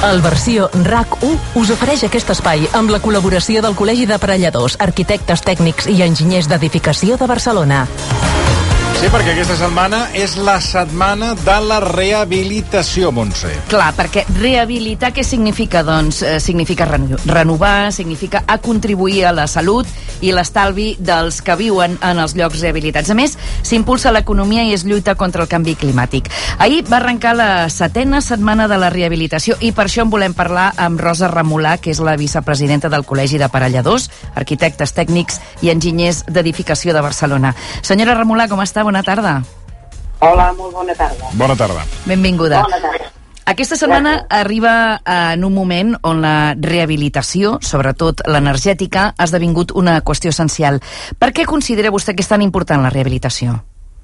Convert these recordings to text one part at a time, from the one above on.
El Versió RAC1 us ofereix aquest espai amb la col·laboració del Col·legi d'Aparelladors, Arquitectes Tècnics i Enginyers d'Edificació de Barcelona. Sí, perquè aquesta setmana és la setmana de la rehabilitació, Montse. Clar, perquè rehabilitar què significa? Doncs significa renovar, significa contribuir a la salut i l'estalvi dels que viuen en els llocs rehabilitats. A més, s'impulsa l'economia i es lluita contra el canvi climàtic. Ahir va arrencar la 7a setmana de la rehabilitació i per això en volem parlar amb Rosa Remolà, que és la vicepresidenta del Col·legi d'Aparelladors, Arquitectes Tècnics i Enginyers d'Edificació de Barcelona. Senyora Remolà, com està? Bona tarda. Hola, molt bona tarda. Bona tarda. Benvinguda. Bona tarda. Aquesta setmana arriba en un moment on la rehabilitació, sobretot l'energètica, ha esdevingut una qüestió essencial. Per què considera vostè que és tan important la rehabilitació?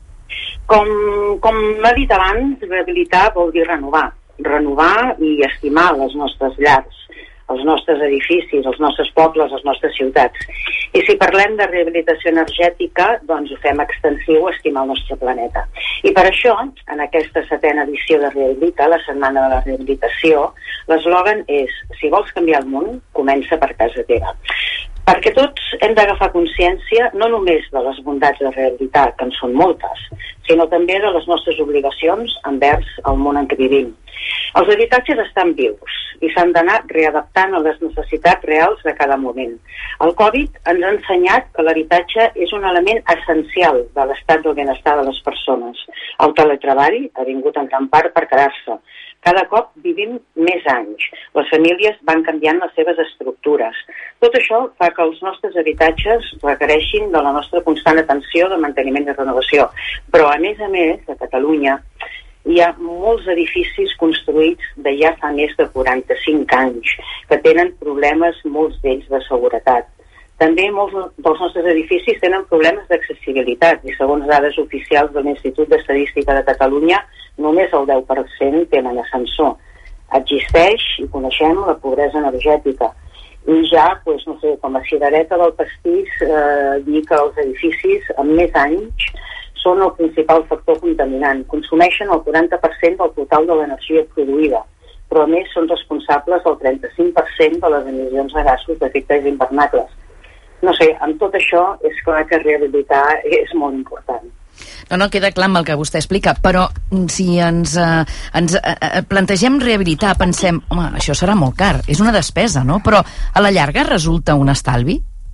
Com m'ha dit abans, rehabilitar vol dir renovar. Renovar i estimar les nostres llars, els nostres edificis, els nostres pobles, les nostres ciutats. I si parlem de rehabilitació energètica, doncs ho fem extensiu a estimar el nostre planeta. I per això, en aquesta 7a edició de Rehabilita, la Setmana de la Rehabilitació, l'eslògan és: si vols canviar el món, comença per casa teva. Perquè tots hem d'agafar consciència no només de les bondats de rehabilitar, que en són moltes, sinó també de les nostres obligacions envers el món en què vivim. Els habitatges estan vius i s'han d'anar readaptant a les necessitats reals de cada moment. El Covid ens ha ensenyat que l'habitatge és un element essencial de l'estat del benestar de les persones. El teletreball ha vingut en gran part per quedar-se. Cada cop vivim més anys. Les famílies van canviant les seves estructures. Tot això fa que els nostres habitatges requereixin de la nostra constant atenció de manteniment i renovació. Però, a més, a Catalunya hi ha molts edificis construïts de ja fa més de 45 anys que tenen problemes, molts d'ells, de seguretat. També molts dels nostres edificis tenen problemes d'accessibilitat i, segons dades oficials de l'Institut d'Estadística de Catalunya, només el 10% tenen ascensor. Existeix, i coneixem, la pobresa energètica. I ja, no sé, com a cirereta del pastís, dir que els edificis amb més anys són el principal factor contaminant. Consumeixen el 40% del total de l'energia produïda, però a més són responsables del 35% de les emissions de gasos d'efecte hivernacle. No sé, amb tot això és clar que rehabilitar és molt important. No, queda clar amb el que vostè explica, però si ens plantegem rehabilitar, pensem, home, això serà molt car, és una despesa, no? Però a la llarga resulta un estalvi?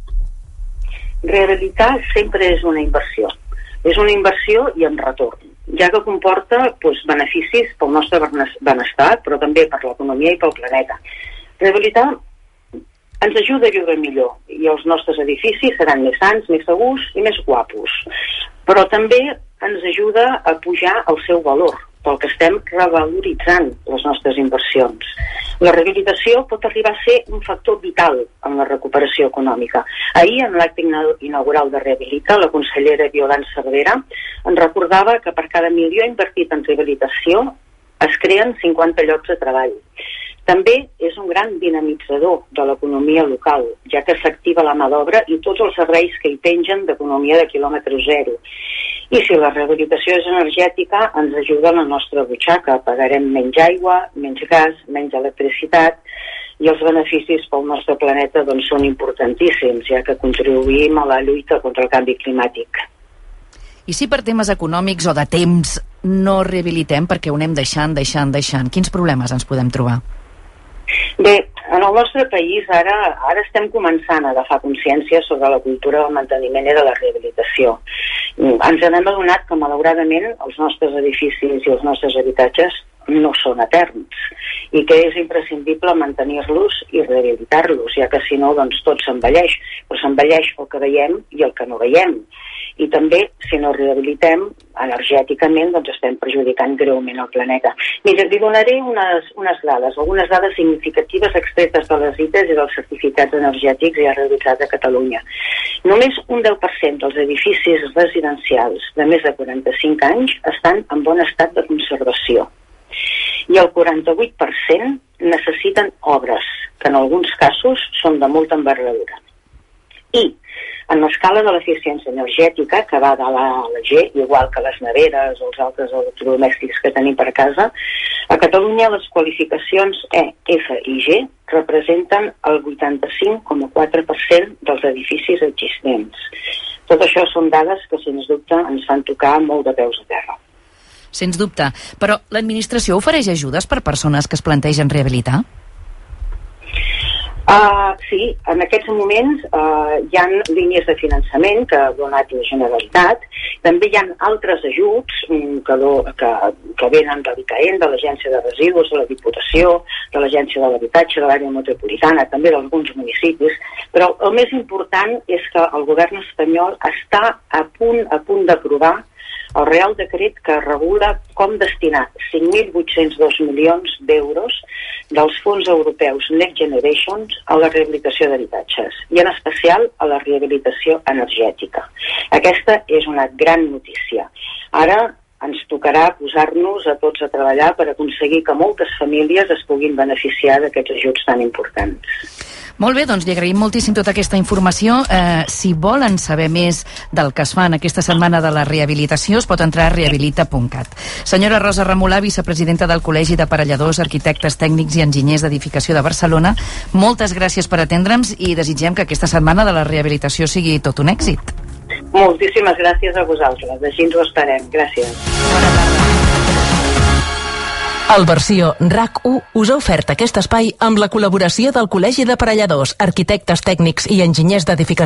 Rehabilitar sempre és una inversió. És una inversió i amb retorn, ja que comporta beneficis pel nostre benestar, però també per l'economia i pel planeta. Rehabilitar ens ajuda a viure millor i els nostres edificis seran més sans, més segurs i més guapos. Però també ens ajuda a pujar el seu valor, pel que estem revaloritzant les nostres inversions. La rehabilitació pot arribar a ser un factor vital en la recuperació econòmica. Ahir, en l'acte inaugural de Rehabilita, la consellera Violant Cervera ens recordava que per cada milió invertit en rehabilitació es creen 50 llocs de treball. També és un gran dinamitzador de l'economia local, ja que s'activa la mà d'obra i tots els serveis que hi pengen d'economia de quilòmetre zero. I si la rehabilitació és energètica, ens ajuda a la nostra butxaca. Pagarem menys aigua, menys gas, menys electricitat, i els beneficis pel nostre planeta són importantíssims, ja que contribuïm a la lluita contra el canvi climàtic. I si per temes econòmics o de temps no rehabilitem perquè ho anem deixant, quins problemes ens podem trobar? Bé, en el nostre país ara estem començant a agafar consciència sobre la cultura del manteniment i de la rehabilitació. Ens n'hem adonat que, malauradament, els nostres edificis i els nostres habitatges no són eterns i que és imprescindible mantenir-los i rehabilitar-los, ja que si no, tot s'envelleix. Però s'envelleix el que veiem i el que no veiem. I també, si no rehabilitem, energèticament estem perjudicant greument el planeta. Mira, li donaré unes dades, algunes dades significatives extretes de les ITES i dels certificats energètics ja realitzats a Catalunya. Només un 10% dels edificis residencials de més de 45 anys estan en bon estat de conservació. I el 48% necessiten obres, que en alguns casos són de molta envergadura. I En l'escala de l'eficiència energètica, que va de l'A a la G, igual que les neveres o els altres electrodomèstics que tenim per casa, a Catalunya les qualificacions E, F i G representen el 85,4% dels edificis existents. Tot això són dades que, sens dubte, ens fan tocar molt de peus a terra. Sens dubte. Però l'administració ofereix ajudes per persones que es plantegen rehabilitar? Sí, en aquests moments hi ha línies de finançament que ha donat la Generalitat. També hi ha altres ajuts que venen de l'ICAEN, de l'Agència de Residus, de la Diputació, de l'Agència de l'Habitatge, de l'àrea metropolitana, també d'alguns municipis. Però el més important és que el govern espanyol està a punt d'aprovar el Real Decret que regula com destinar 5.802 milions d'euros dels fons europeus Next Generation a la rehabilitació d'habitatges, i en especial a la rehabilitació energètica. Aquesta és una gran notícia. Ara ens tocarà posar-nos a tots a treballar per aconseguir que moltes famílies es puguin beneficiar d'aquests ajuts tan importants. Molt bé, doncs li agraïm moltíssim tota aquesta informació. Si volen saber més del que es fa en aquesta setmana de la rehabilitació, es pot entrar a rehabilita.cat. Senyora Rosa Remolà, vicepresidenta del Col·legi d'Aparelladors, Arquitectes, Tècnics i Enginyers d'Edificació de Barcelona, moltes gràcies per atendre'ns i desitgem que aquesta setmana de la rehabilitació sigui tot un èxit. Moltíssimes gràcies a vosaltres. Així ens ho esperem. Gràcies. Bona tarda. El Versió RAC1 us ha ofert aquest espai amb la col·laboració del Col·legi d'Aparelladors, Arquitectes, Tècnics i Enginyers d'Edificació